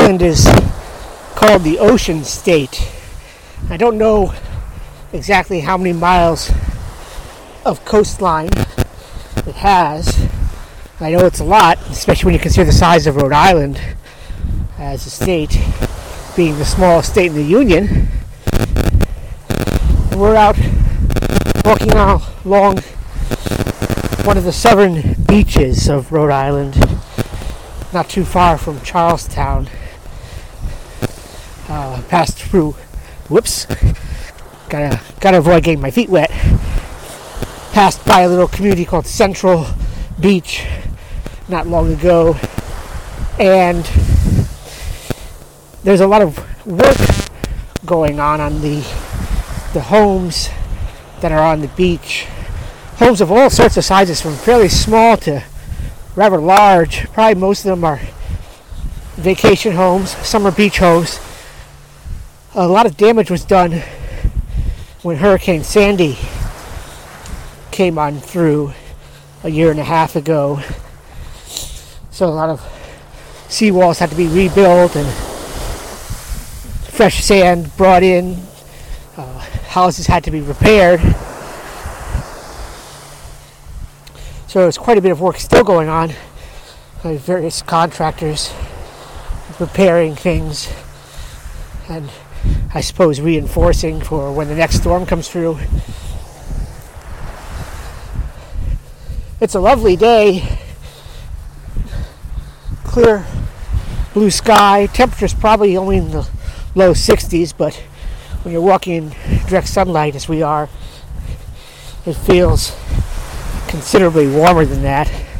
Island is called the Ocean State. I don't know exactly how many miles of coastline it has. I know it's a lot, especially when you consider the size of Rhode Island as a state, being the smallest state in the Union. And we're out walking along one of the southern beaches of Rhode Island, not too far from Charlestown. Passed through, gotta avoid getting my feet wet. Passed by a little community called Central Beach not long ago, and there's a lot of work going on the homes that are on the beach. Homes of all sorts of sizes, from fairly small to rather large. Probably most of them are vacation homes, summer beach homes. A lot of damage was done when Hurricane Sandy came on through a year and a half ago. So a lot of seawalls had to be rebuilt and fresh sand brought in. Houses had to be repaired. So there's quite a bit of work still going on by various contractors repairing things and I suppose reinforcing for when the next storm comes through. It's a lovely day. Clear blue sky. Temperature's probably only in the low 60s, but when you're walking in direct sunlight as we are, it feels considerably warmer than that.